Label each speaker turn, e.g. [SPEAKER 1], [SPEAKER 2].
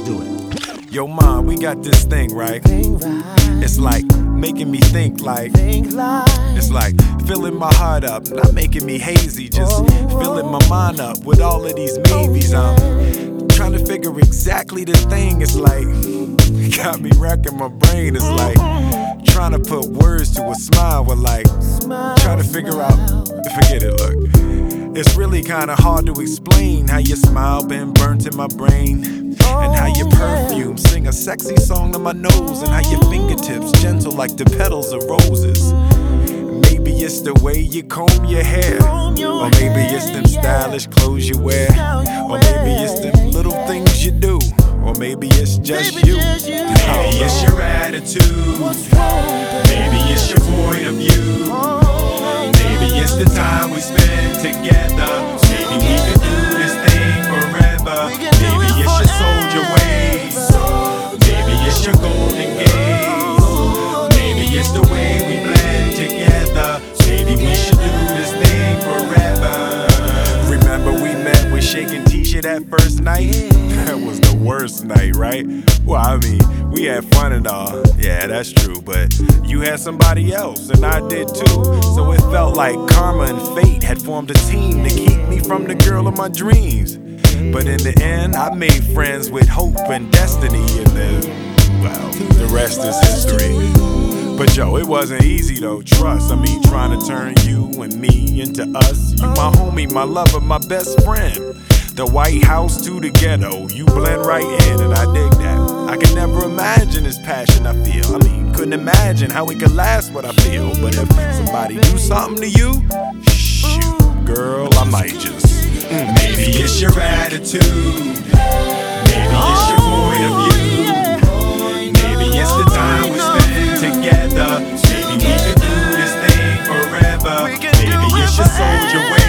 [SPEAKER 1] do it.
[SPEAKER 2] Yo, Mom, we got this thing, right? It's like making me think like. It's like filling my heart up, not making me hazy, just filling my mind up with all of these maybes. I'm trying to figure exactly the thing. It's like got me racking my brain. It's like trying to put words to a smile. We're like trying to figure out. Forget it, look. It's really kinda hard to explain how your smile been burnt in my brain, and how your perfume sing a sexy song to my nose, and how your fingertips gentle like the petals of roses. Maybe it's the way you comb your hair, or maybe it's them stylish clothes you wear, or maybe it's them little things you do, or maybe it's just you. Maybe it's your attitude, maybe it's your point of view, maybe it's the time we spend together. Maybe we could do this thing forever. Maybe it's your soldier ways, maybe it's your golden gaze, maybe it's the way we blend together. Maybe we should do this thing forever. Remember we met with Shakin' Tisha that first night? That was the worst night, right? Well, I mean, we had fun and all. Yeah, that's true, but you had somebody else and I did too. So it felt like karma and fate had formed a team to keep me from the girl of my dreams. But in the end, I made friends with hope and destiny, and the rest is history. But yo, it wasn't easy though, trust. I mean, trying to turn you and me into us. You my homie, my lover, my best friend. The White House to the ghetto, you blend right in, and I dig that. I can never imagine this passion I feel. I mean, couldn't imagine how it could last what I feel. But if somebody do something to you, shoot, girl, I might just. Maybe it's your attitude, maybe it's your point of view, maybe it's the time we spend together. Maybe we could do this thing forever. Maybe it's your soldier way.